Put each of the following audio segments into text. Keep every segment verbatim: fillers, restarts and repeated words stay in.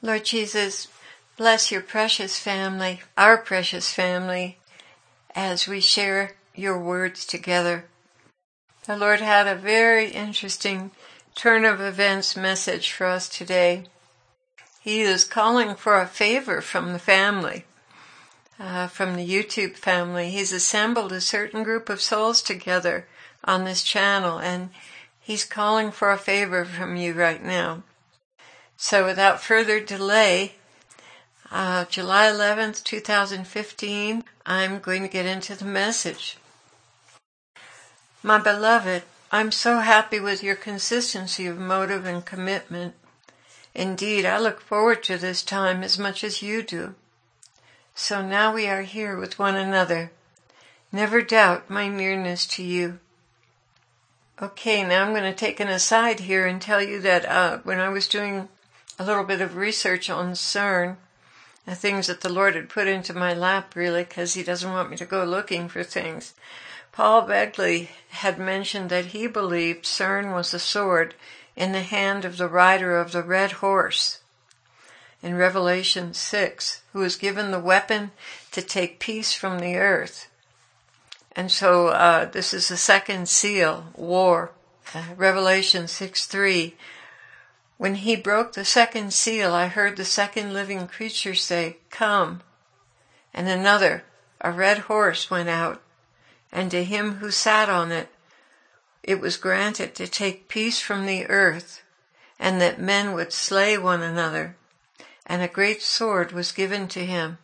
Lord Jesus, bless your precious family, our precious family, as we share your words together. The Lord had a very interesting turn of events message for us today. He is calling for a favor from the family, uh, from the YouTube family. He's assembled a certain group of souls together on this channel, and he's calling for a favor from you right now. So without further delay, uh, July eleventh, twenty fifteen, I'm going to get into the message. My beloved, I'm so happy with your consistency of motive and commitment. Indeed, I look forward to this time as much as you do. So now we are here with one another. Never doubt my nearness to you. Okay, now I'm going to take an aside here and tell you that uh, when I was doing a little bit of research on CERN, the things that the Lord had put into my lap, really, because he doesn't want me to go looking for things. Paul Begley had mentioned that he believed CERN was a sword in the hand of the rider of the red horse in Revelation six, who was given the weapon to take peace from the earth. And so uh, this is the second seal, war, uh, Revelation six three. When he broke the second seal, I heard the second living creature say, "Come." And another, a red horse, went out, and to him who sat on it, it was granted to take peace from the earth, and that men would slay one another, and a great sword was given to him.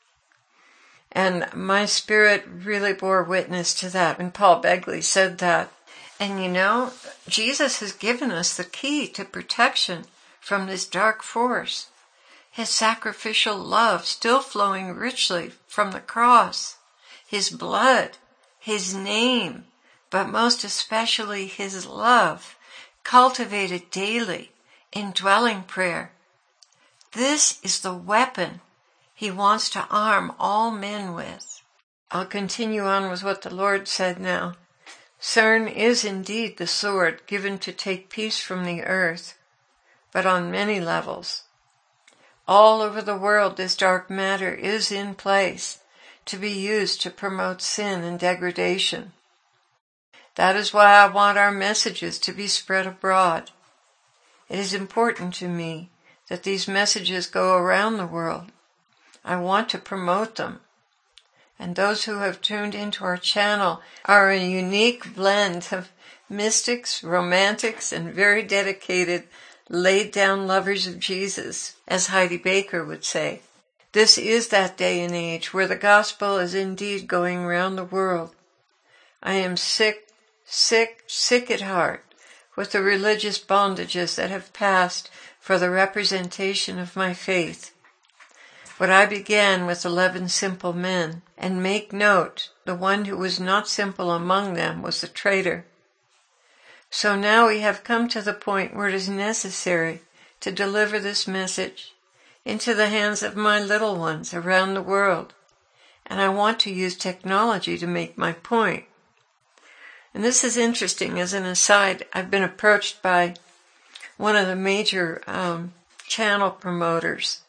And my spirit really bore witness to that when Paul Begley said that. And you know, Jesus has given us the key to protection from this dark force. His sacrificial love still flowing richly from the cross. His blood, his name, but most especially his love, cultivated daily in dwelling prayer. This is the weapon he wants to arm all men with. I'll continue on with what the Lord said now. CERN is indeed the sword given to take peace from the earth, but on many levels. All over the world this dark matter is in place to be used to promote sin and degradation. That is why I want our messages to be spread abroad. It is important to me that these messages go around the world. I want to promote them. And those who have tuned into our channel are a unique blend of mystics, romantics, and very dedicated, laid-down lovers of Jesus, as Heidi Baker would say. This is that day and age where the gospel is indeed going round the world. I am sick, sick, sick at heart with the religious bondages that have passed for the representation of my faith. What I began with eleven simple men, and make note, the one who was not simple among them was the traitor. So now we have come to the point where it is necessary to deliver this message into the hands of my little ones around the world. And I want to use technology to make my point. And this is interesting. As an aside, I've been approached by one of the major um, channel promoters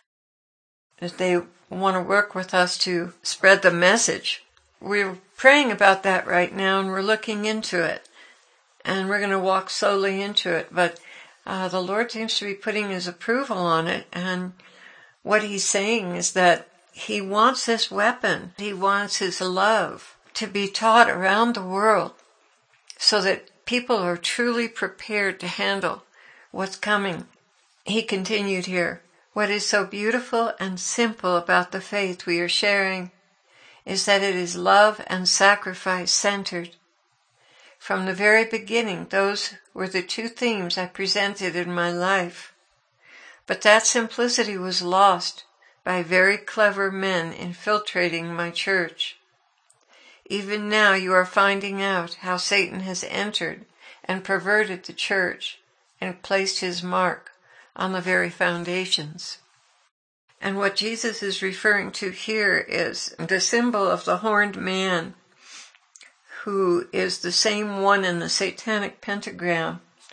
that they want to work with us to spread the message. We're praying about that right now, and we're looking into it. And we're going to walk slowly into it. But uh, the Lord seems to be putting his approval on it. And what he's saying is that he wants this weapon. He wants his love to be taught around the world so that people are truly prepared to handle what's coming. He continued here. What is so beautiful and simple about the faith we are sharing is that it is love and sacrifice centered. From the very beginning, those were the two themes I presented in my life. But that simplicity was lost by very clever men infiltrating my church. Even now you are finding out how Satan has entered and perverted the church and placed his mark on the very foundations. And what Jesus is referring to here is the symbol of the horned man, who is the same one in the satanic pentagram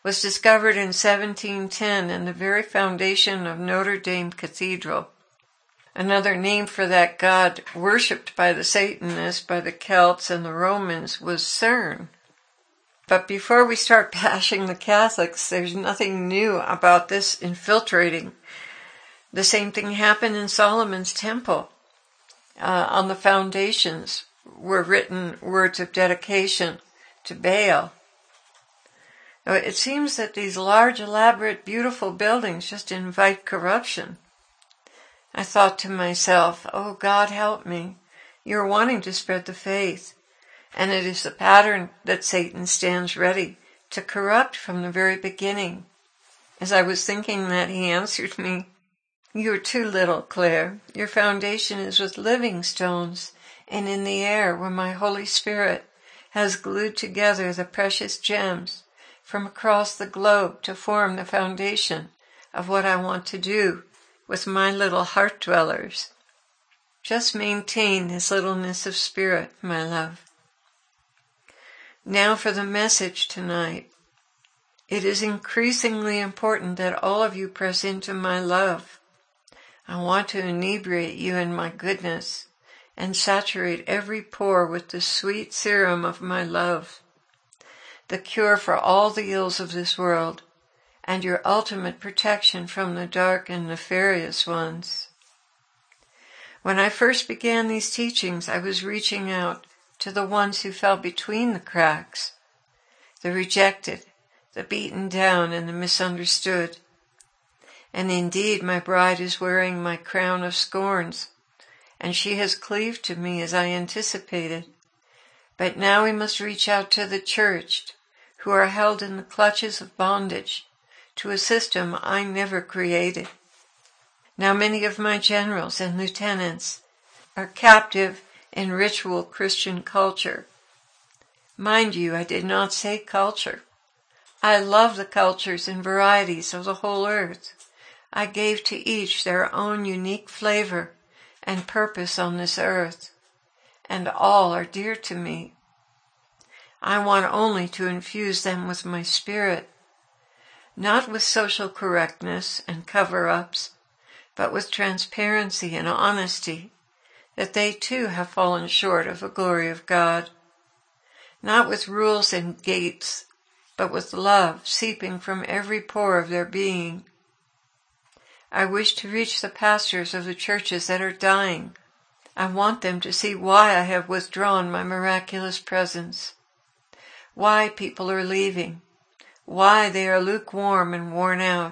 was discovered in seventeen ten in the very foundation of Notre Dame Cathedral. Another name for that god worshipped by the Satanists, by the Celts and the Romans, was CERN. But before we start bashing the Catholics, there's nothing new about this infiltrating. The same thing happened in Solomon's temple. Uh, on the foundations were written words of dedication to Baal. It seems that these large, elaborate, beautiful buildings just invite corruption. I thought to myself, oh God, help me. You're wanting to spread the faith. And it is the pattern that Satan stands ready to corrupt from the very beginning. As I was thinking that, he answered me, you're too little, Claire. Your foundation is with living stones and in the air where my Holy Spirit has glued together the precious gems from across the globe to form the foundation of what I want to do with my little heart dwellers. Just maintain this littleness of spirit, my love. Now for the message tonight. It is increasingly important that all of you press into my love. I want to inebriate you in my goodness and saturate every pore with the sweet serum of my love, the cure for all the ills of this world, and your ultimate protection from the dark and nefarious ones. When I first began these teachings, I was reaching out to the ones who fell between the cracks, the rejected, the beaten down, and the misunderstood. And indeed, my bride is wearing my crown of scorns, and she has cleaved to me as I anticipated. But now we must reach out to the church, who are held in the clutches of bondage, to a system I never created. Now many of my generals and lieutenants are captive in ritual Christian culture. Mind you, I did not say culture. I love the cultures and varieties of the whole earth. I gave to each their own unique flavor and purpose on this earth, and all are dear to me. I want only to infuse them with my spirit, not with social correctness and cover-ups, but with transparency and honesty, that they too have fallen short of the glory of God, not with rules and gates, but with love seeping from every pore of their being. I wish to reach the pastors of the churches that are dying. I want them to see why I have withdrawn my miraculous presence, why people are leaving, why they are lukewarm and worn out.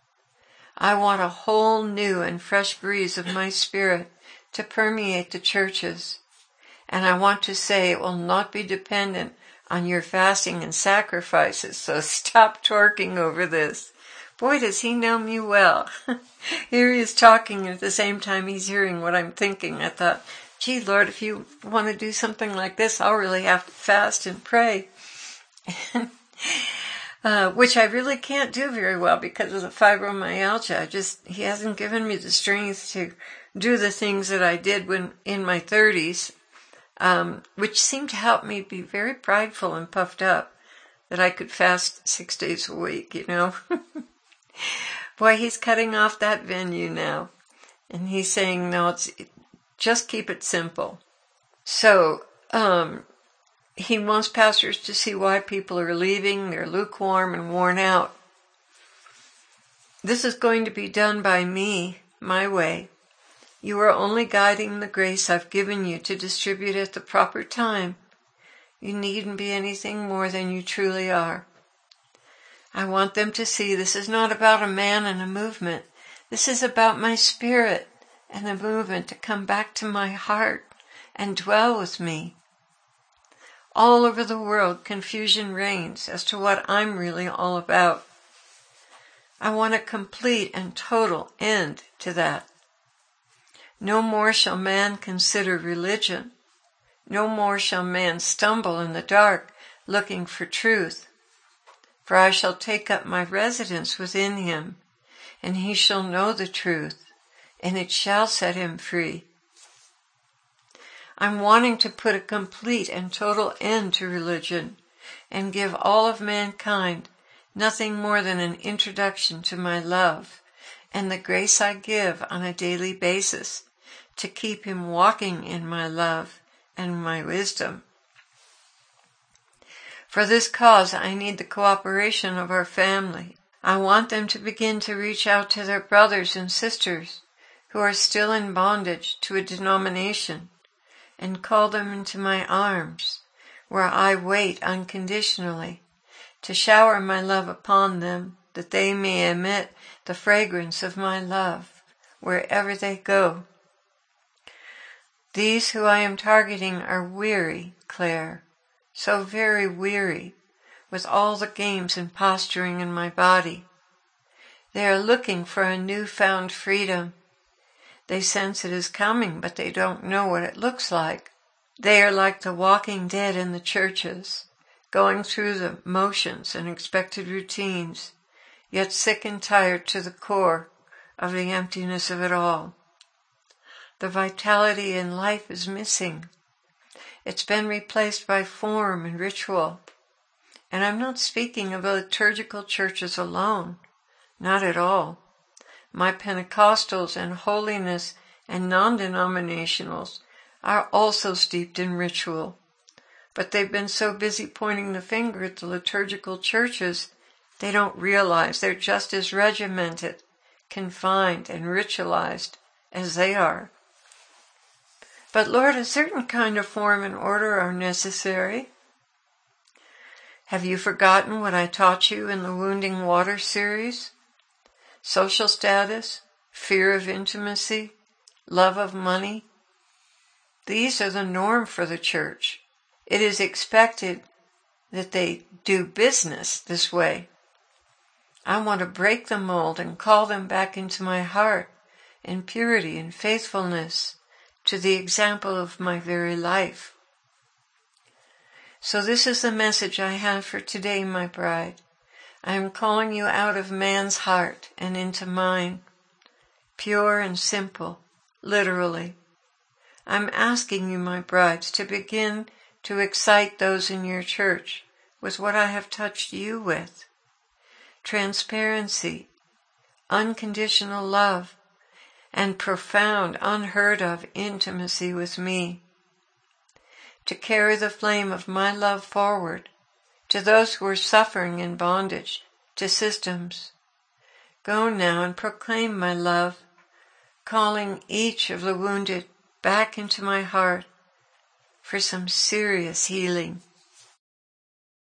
I want a whole new and fresh breeze of my spirit to permeate the churches, and I want to say it will not be dependent on your fasting and sacrifices, so stop twerking over this. Boy, does he know me well. Here he is talking, and at the same time he's hearing what I'm thinking. I thought, gee, Lord, if you want to do something like this, I'll really have to fast and pray. uh, which I really can't do very well because of the fibromyalgia. I just, he hasn't given me the strength to do the things that I did when in my thirties, um, which seemed to help me be very prideful and puffed up, that I could fast six days a week, you know. Boy, he's cutting off that venue now. And he's saying, no, it's just keep it simple. So, um, he wants pastors to see why people are leaving. They're lukewarm and worn out. This is going to be done by me, my way. You are only guiding the grace I've given you to distribute at the proper time. You needn't be anything more than you truly are. I want them to see this is not about a man and a movement. This is about my spirit and the movement to come back to my heart and dwell with me. All over the world, confusion reigns as to what I'm really all about. I want a complete and total end to that. No more shall man consider religion. No more shall man stumble in the dark looking for truth. For I shall take up my residence within him, and he shall know the truth, and it shall set him free. I'm wanting to put a complete and total end to religion, and give all of mankind nothing more than an introduction to my love and the grace I give on a daily basis to keep him walking in my love and my wisdom. For this cause, I need the cooperation of our family. I want them to begin to reach out to their brothers and sisters who are still in bondage to a denomination and call them into my arms, where I wait unconditionally to shower my love upon them, that they may emit the fragrance of my love wherever they go. These who I am targeting are weary, Claire, so very weary with all the games and posturing in my body. They are looking for a newfound freedom. They sense it is coming, but they don't know what it looks like. They are like the walking dead in the churches, going through the motions and expected routines, yet sick and tired to the core of the emptiness of it all. The vitality in life is missing. It's been replaced by form and ritual. And I'm not speaking of the liturgical churches alone. Not at all. My Pentecostals and holiness and non-denominationals are also steeped in ritual. But they've been so busy pointing the finger at the liturgical churches, they don't realize they're just as regimented, confined, and ritualized as they are. But Lord, a certain kind of form and order are necessary. Have you forgotten what I taught you in the Wounding Water series? Social status, fear of intimacy, love of money. These are the norm for the church. It is expected that they do business this way. I want to break the mold and call them back into my heart in purity and faithfulness to the example of my very life. So this is the message I have for today, my bride. I am calling you out of man's heart and into mine, pure and simple, literally. I'm asking you, my brides, to begin to excite those in your church with what I have touched you with. Transparency, unconditional love, and profound, unheard of intimacy with me. To carry the flame of my love forward to those who are suffering in bondage to systems. Go now and proclaim my love, calling each of the wounded back into my heart for some serious healing.